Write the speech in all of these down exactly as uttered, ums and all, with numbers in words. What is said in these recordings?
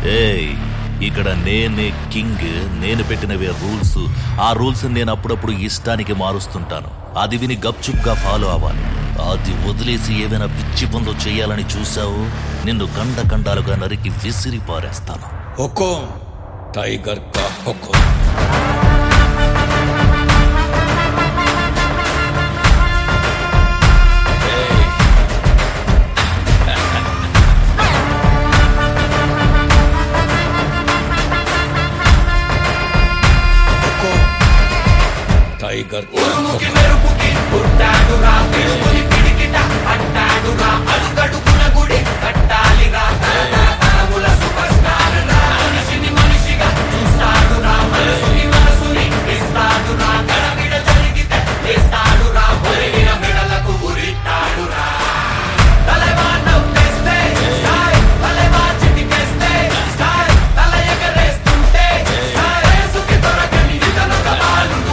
ఏయ్, ఇక్కడ నేనే కింగ్. నేను పెట్టినవే రూల్స్. ఆ రూల్స్ నేను అప్పుడప్పుడు ఇష్టానికి మారుస్తుంటాను. అది విని గప్చుప్గా ఫాలో అవ్వాలి. అది వదిలేసి ఏదైనా పిచ్చి పనులు చేయాలని చూసావు, నిన్ను కండ కండాలుగా నరికి విసిరి పారేస్తాను. హుకుం టైగర్ కా హుకుం. టైగర్ ఉరుముకి మెరుపుకి పుట్టాడురా పిడుగుని పిడికిట పట్టాడురా అడుగడుగున గుడి కట్టాలిరా తరముల సూపర్ స్టార్ రా మనిషిని మనిషిగా చూస్తాడురా మనసుని మనసుని ఇస్తాడురా గడబిడ జరిగితే వేస్తాడురా ఒరిగిన మెడలకు ఉరితాడురా తలవా నవ్వేస్తే స్టైల్ తలవా చిటికేస్తే స్టైల్ తల ఎగరేస్తుంటే స్టైల్ యేసుకి దొరకని ఇతనొక బాలుడు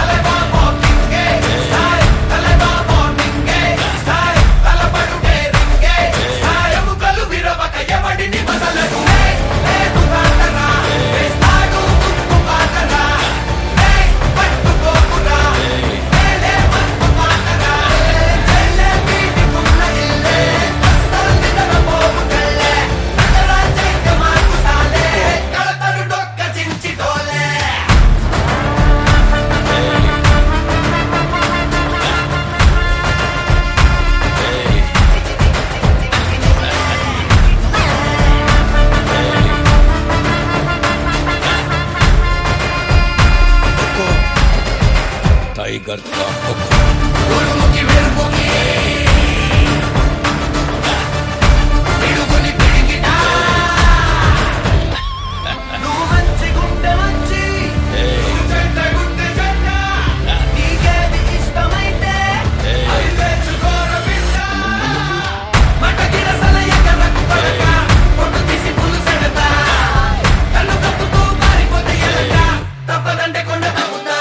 టైగర్ కా హుకుం. ఉరుముకి మెరుపుకి పిడుగుని పిడికిట నువ్వు మంచి గుండె మంచి నువ్వు చెడ్డ గుండె చెడ్డ నీకేది ఇష్టమైతే అది తెచ్చుకోర బిడ్డ మటగిన సలయగరకు పడక పొట్టు తీసి పులుసెడతా కళ్ళు కప్పుతూ పారిపోతే ఎలక తప్పదంటే కొండ తప్పుతా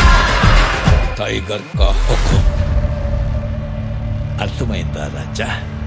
టైగర్ కా హుకుం. అర్థమైందా రాజా?